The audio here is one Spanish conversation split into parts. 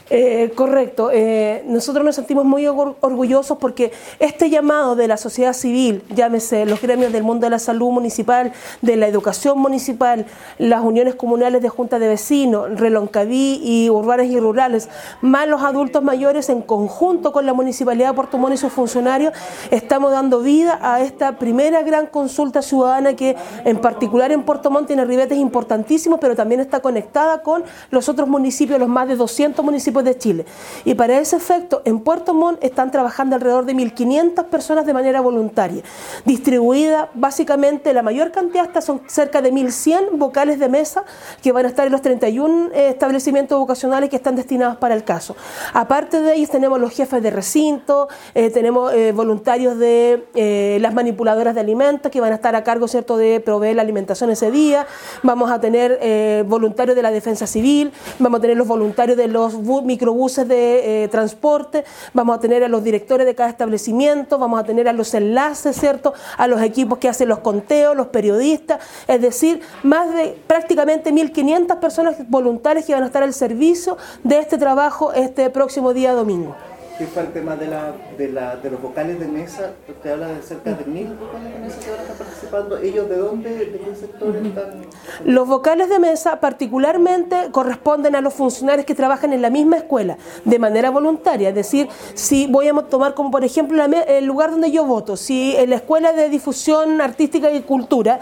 Correcto. Nosotros nos sentimos muy orgullosos porque este llamado de la sociedad civil, llámese los gremios del mundo de la salud municipal, de la educación municipal, las uniones comunales de junta de vecinos, Reloncaví y urbanas y rurales, más los adultos mayores en conjunto con la Municipalidad de Puerto Montt y sus funcionarios, estamos dando vida a esta primera gran consulta ciudadana que en particular en Puerto Montt tiene ribetes importantísimos, pero también está conectada con los otros municipios, los más de 200 municipios de Chile. Y para ese efecto, en Puerto Montt están trabajando alrededor de 1.500 personas de manera voluntaria, distribuida básicamente, la mayor cantidad son cerca de 1.100 vocales de mesa que van a estar en los 31 establecimientos vocacionales que están destinados para el caso. Aparte de ellos tenemos los jefes de recinto, tenemos voluntarios de las manipuladoras de alimentos que van a estar a cargo, ¿cierto?, de proveer la alimentación ese día. Vamos a tener voluntarios de la defensa civil, vamos a tener los voluntarios de los microbuses de transporte, vamos a tener a los directores de cada establecimiento, vamos a tener a los enlaces, ¿cierto?, a los equipos que hacen los conteos, los periodistas, es decir, más de prácticamente 1.500 personas voluntarias que van a estar al servicio de este trabajo este próximo día domingo. ¿Qué fue el tema de los vocales de mesa? Usted habla de cerca de 1.000 vocales de mesa que van a estar participando. ¿Ellos de dónde, de qué sector están? Los vocales de mesa particularmente corresponden a los funcionarios que trabajan en la misma escuela de manera voluntaria. Es decir, si voy a tomar como por ejemplo el lugar donde yo voto, si en la Escuela de Difusión Artística y Cultura,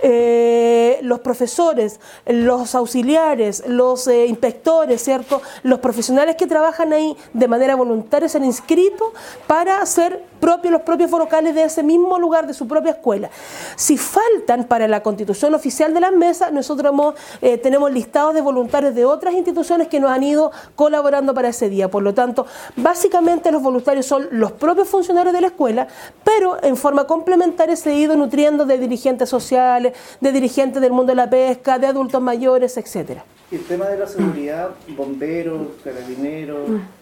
los profesores, los auxiliares, los inspectores, ¿cierto?, los profesionales que trabajan ahí de manera voluntaria se han inscrito para ser los propios vocales de ese mismo lugar, de su propia escuela. Si faltan para la constitución oficial de las mesas, nosotros tenemos listados de voluntarios de otras instituciones que nos han ido colaborando para ese día. Por lo tanto, básicamente los voluntarios son los propios funcionarios de la escuela, pero en forma complementaria se ha ido nutriendo de dirigentes sociales, de dirigentes del mundo de la pesca, de adultos mayores, etcétera. El tema de la seguridad, bomberos, carabineros,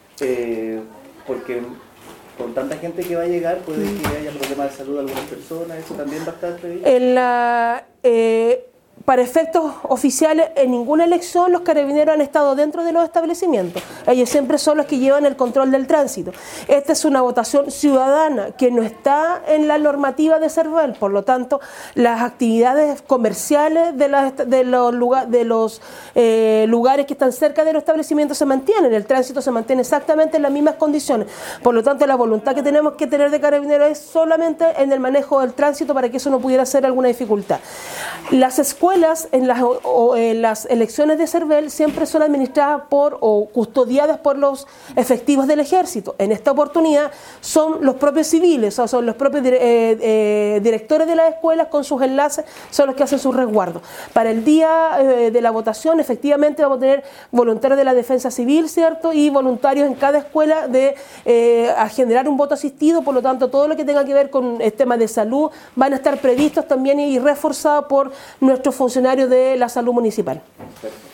porque con tanta gente que va a llegar puede que haya problemas de salud de algunas personas, ¿eso también va a estar previsto? Para efectos oficiales, en ninguna elección los carabineros han estado dentro de los establecimientos. Ellos siempre son los que llevan el control del tránsito. Esta es una votación ciudadana que no está en la normativa de CERVEL, por lo tanto, las actividades comerciales de los lugares que están cerca de los establecimientos se mantienen, el tránsito se mantiene exactamente en las mismas condiciones. Por lo tanto, la voluntad que tenemos que tener de carabineros es solamente en el manejo del tránsito para que eso no pudiera ser alguna dificultad. Las escuelas en las elecciones de CERVEL siempre son administradas o custodiadas por los efectivos del ejército. En esta oportunidad son los propios civiles, o son los propios directores de las escuelas con sus enlaces, son los que hacen sus resguardos. Para el día de la votación, efectivamente vamos a tener voluntarios de la defensa civil, ¿cierto?, y voluntarios en cada escuela a generar un voto asistido. Por lo tanto, todo lo que tenga que ver con el tema de salud van a estar previstos también y reforzados por nuestros funcionarios de la salud municipal. Perfecto.